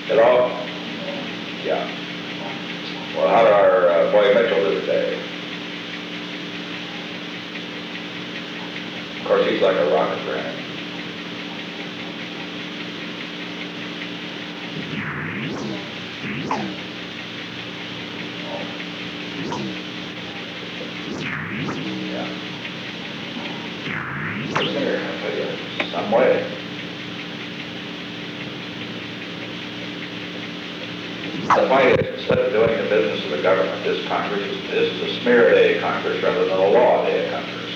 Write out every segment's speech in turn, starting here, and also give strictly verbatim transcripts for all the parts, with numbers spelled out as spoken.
Hello? Yeah. Well, how did our uh, boy Mitchell do today? Of course, he's like a rocket granite. Yeah. Listen here, I'll tell you, some way. The point is, instead of doing the business of the government, this Congress is, this is a smear day Congress rather than a law day Congress.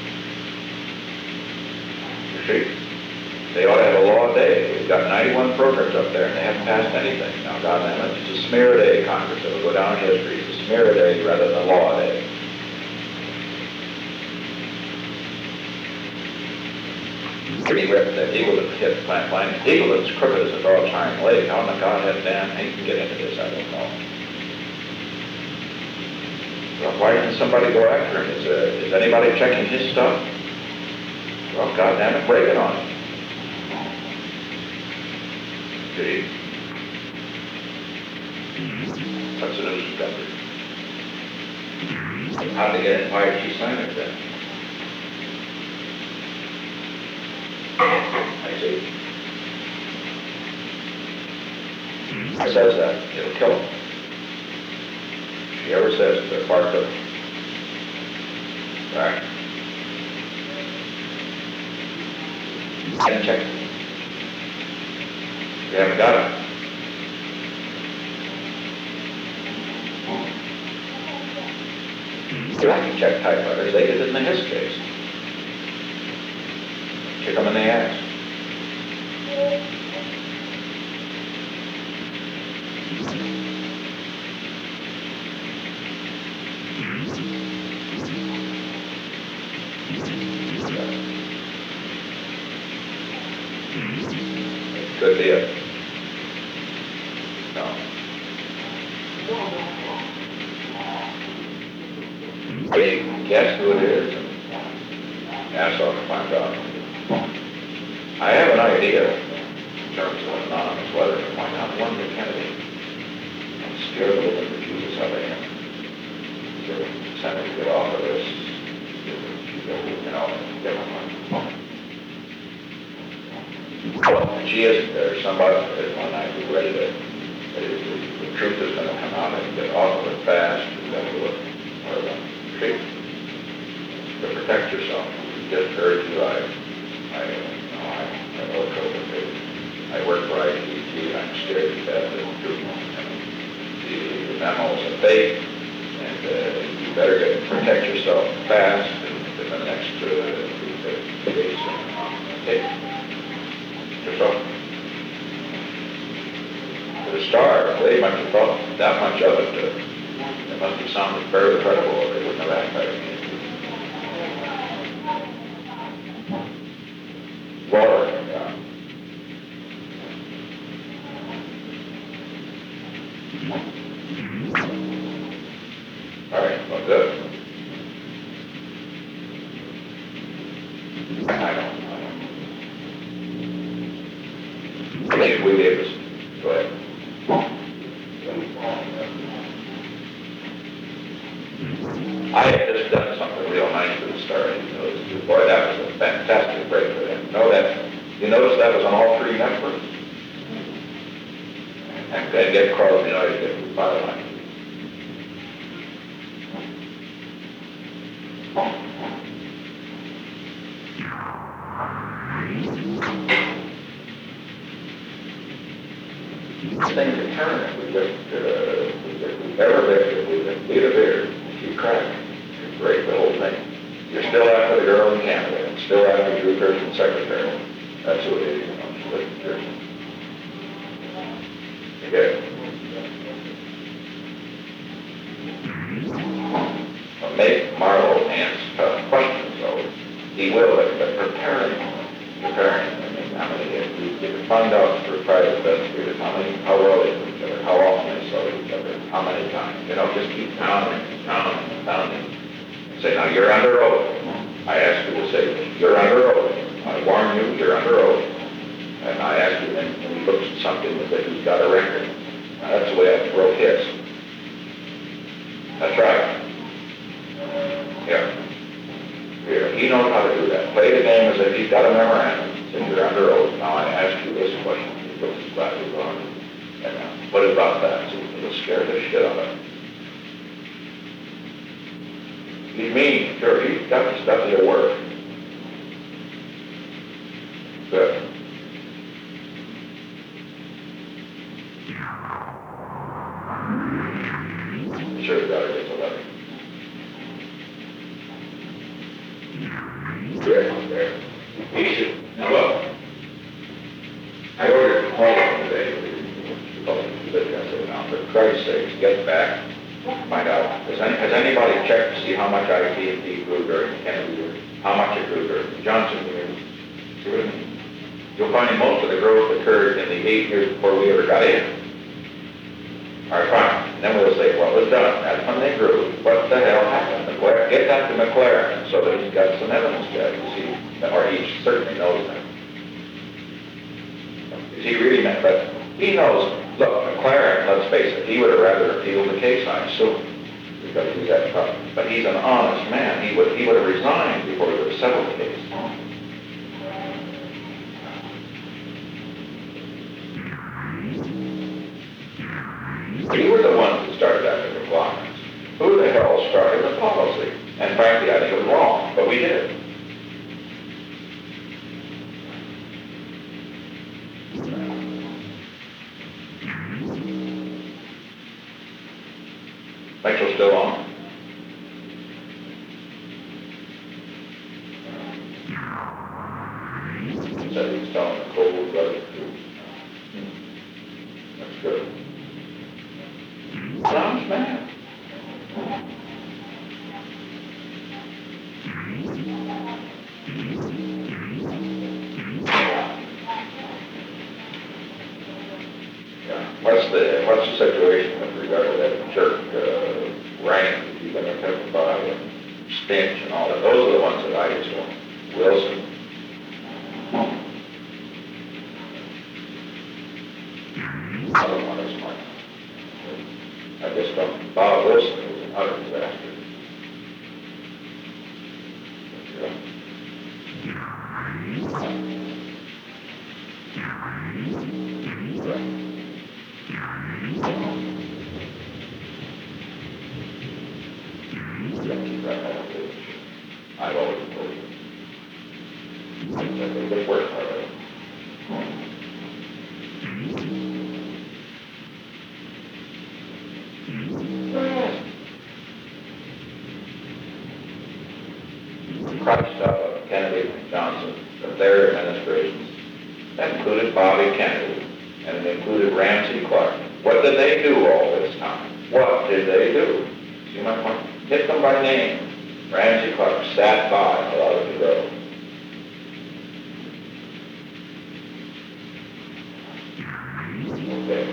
You see? They ought to have a law day. We've got ninety-one programs up there and they haven't passed anything. Now, God damn it, it's a smear day Congress. It'll go down in history. It's a smear day rather than a law day. Pretty rip that eagle that hit plant line. Eagle that's crooked as a dog's hind leg. How in the Godhead damn he can get into this, I don't know. Well, why didn't somebody go after him? Is, uh, is anybody checking his stuff? Well, God damn it, break it on him. See? What's the news country? How to get in five G signage then? I see. It says that. It'll kill them. She ever says they're part of it. Right. And check. We haven't got it. You have to check typewriters. They did it in the Hiss case. Kick them in the ass. Could be it. No. We guess who it is and ask all to find out. I have an idea in terms of anonymous letters. Why not one to Kennedy? I'm scared of the refusals how they am. So send me to get off of this. You know, get my money. And she isn't there. Somebody there's one night who's ready to, ready to, the truth is going to come out and get off of it fast. You've got to do it. Or the treat. To protect yourself. You just heard you, I, I, you know, I, I know it's over. I work for I T T and I'm scared to death of the truth. The, the memos are fake. And uh, you better get, protect yourself fast in the next uh, two days. Okay. So, to the Star, they must have thought that much of it. Uh, it must have sounded very credible, or they wouldn't have acted like it. Water, yeah. All right, well, good. I don't. Maybe we gave us. Go ahead. I had just done something real nice for the Star. You know, boy, that was a fantastic break for them. You know that? You notice that was on all three networks. And, and get Carl United get the fire line. Things are turning. We just, uh, we just, we ever bear, we just beat a beer, and you crack, you break the whole thing. You're still after the girl in Canada, and still after Drew Pearson secretary. That's who it is, you know, Drew Pearson. You get it? Well, make Marlowe answer tough questions, though. He will, but, but preparing, preparing. I mean, how many, you, you can find out for private investigators how many, how well they know each other, how often they saw each other, how many times. You know, just keep pounding and pounding and pounding. And say, now you're under oath. I ask you to say, you're under oath. I warn you, you're under oath. Uh, And I asked him, and and he looks at something that he's got a record. Now, that's the way I throw hits. That's right. Yeah. Yeah. He knows how to do that. Play the game as if he's got a memorandum. Since you're under oath, now I ask you this question. He puts his glasses on. And uh, what about that? So it'll scare the shit out of him. He's mean. Sure, he's got the stuff that'll work. Good. Sure, got to get the letter. There, there. Easy. Now look. I ordered a call today. I said, now, for Christ's sake, get back. Find out. Has, any, has anybody checked to see how much I P and D grew during Kennedy? How much it grew during Johnson years? See what I mean? You'll find most of the growth occurred in the eight years before we ever got in. All right, fine. And then we'll say, well, it's done. That's when they grew. What the hell happened? McLaren, get that to McLaren so that he's got some evidence there, you see, or he certainly knows that. Is he really meant, but he knows, look, McLaren, let's face it, he would have rather appealed the case, I assume, because he's that tough. But he's an honest man. He would, he would have resigned before he would have settled the case. We were the ones that started that the requirements. Who the hell started the policy? And frankly, I think it was wrong, but we did. Mitchell's still on. Said he's telling the cold blooded truth. That's good. Honest man. Yeah. What's the what's the situation with regard to that jerk uh, rank? You're going to testify and Stinch and all that. Those are the ones that I used to. Wilson. Other one is mine. I just don't. Bob Wilson was an utter disaster. I've always told you. It's a good work already. Christ uh, Kennedy and Johnson, of their administrations, that included Bobby Kennedy, and it included Ramsey Clark. What did they do all this time? What did they do? See my point? Hit them by name. Ramsey Clark sat by and allowed it to grow. Okay.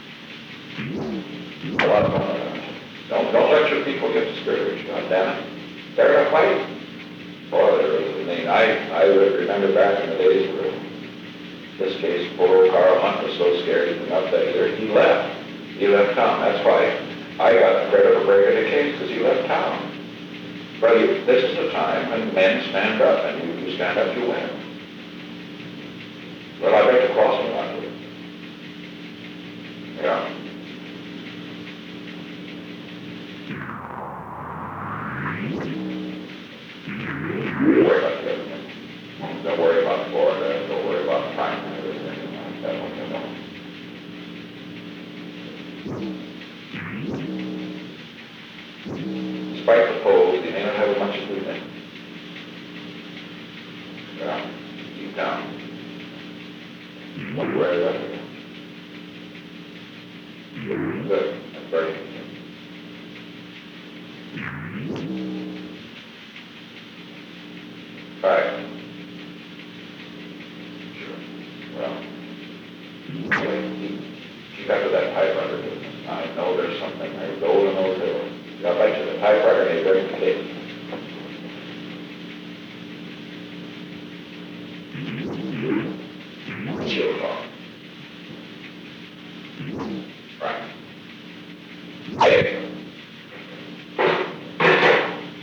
A lot of fun. Don't, don't let your people get discouraged, God damn it. They're going to fight. Boy, there is, I mean, I, I remember back in the days where this case, poor Carl Hunt was so scared he could not say either. He left. He left town. That's why I got credit for breaking the case, because he left town. But you, this is the time when men stand up, and you, you stand up, you win. Well, I bet the crossing line with it. Yeah. Don't worry about the other thing. Don't worry about Florida. Don't worry about time and everything like that. What you know. Despite the polls, they may not have as much as we think. Yeah, deep down. Don't worry about it. Good. That's very good. Right. Sure. Well, anyway, keep, keep after that typewriter business. I know there's something there. Gold in those hills. Got back to the typewriter and they bring the case. Sure. Right. Okay.